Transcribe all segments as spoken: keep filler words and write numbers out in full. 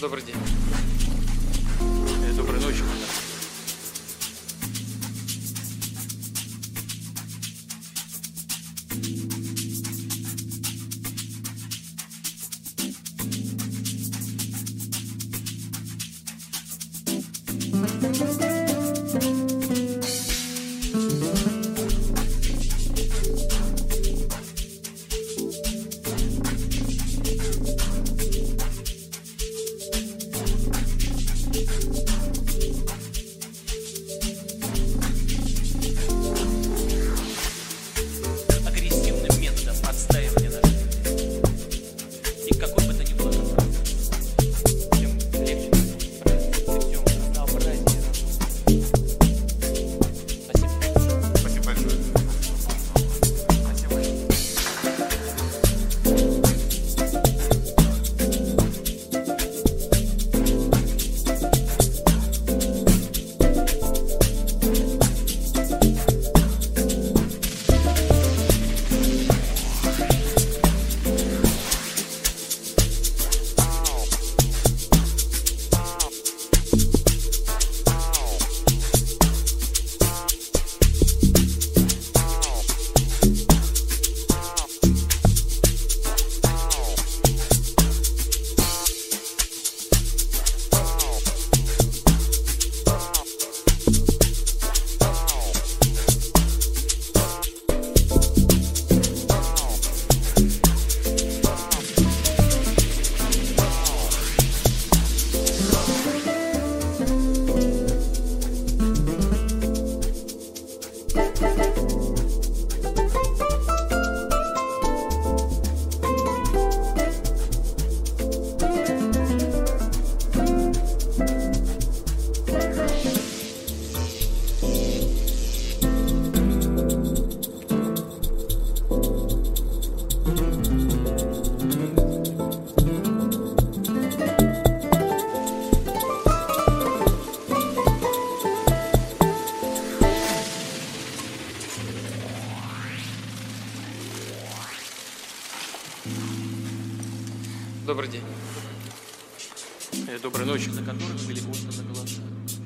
Добрый день. Доброй ночи. Добрый день. Доброй ночи. На которых были посланы голоса.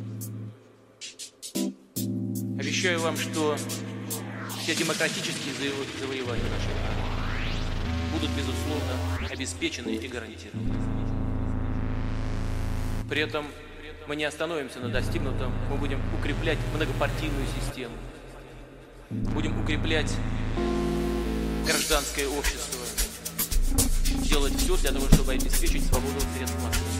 Обещаю вам, что все демократические заво- завоевания нашей страны будут, безусловно, обеспечены и гарантированы. При этом мы не остановимся на достигнутом, мы будем укреплять многопартийную систему, будем укреплять гражданское общество, делать все для того, чтобы обеспечить свободу средств массовой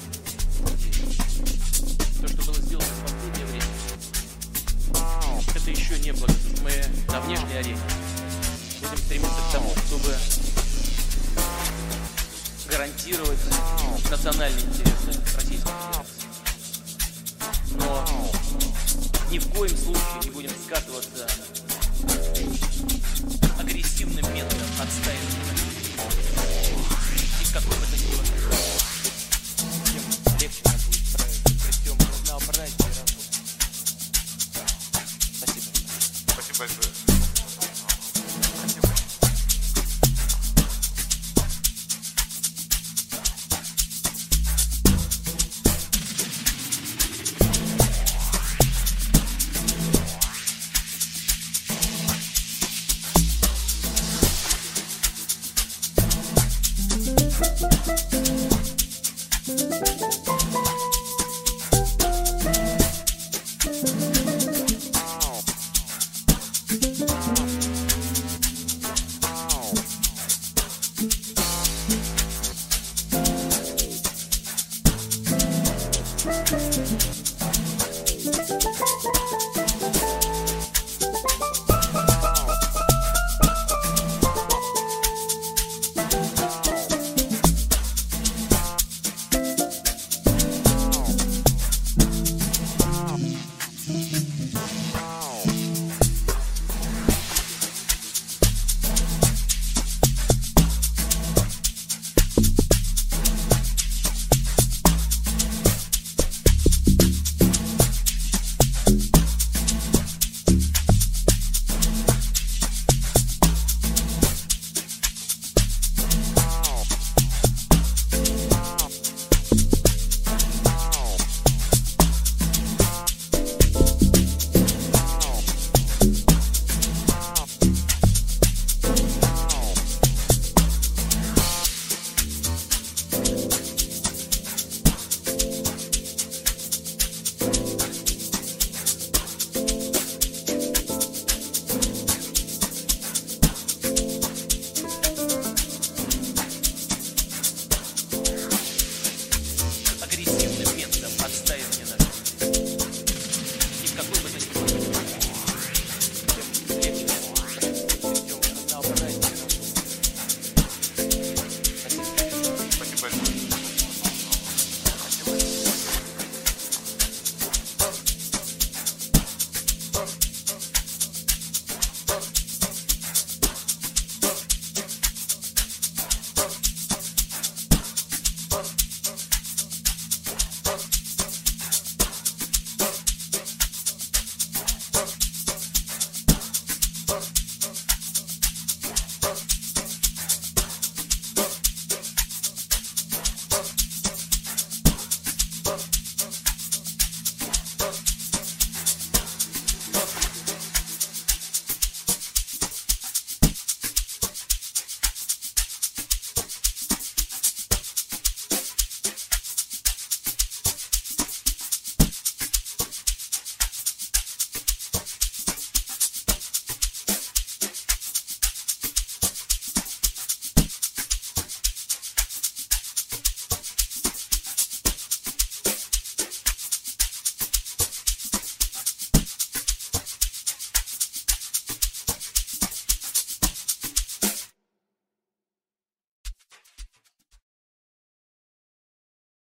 информации. То, что было сделано в последнее время, это еще не благо. Мы на внешней арене будем стремиться к тому, чтобы гарантировать национальные интересы Российской Федерации. Но ни в коем случае не будем скатываться агрессивным методом отстаивания. И какой бы то ни было, тем легче нас будет справиться при всем разнообразии работы. Спасибо. Спасибо большое. Thank you.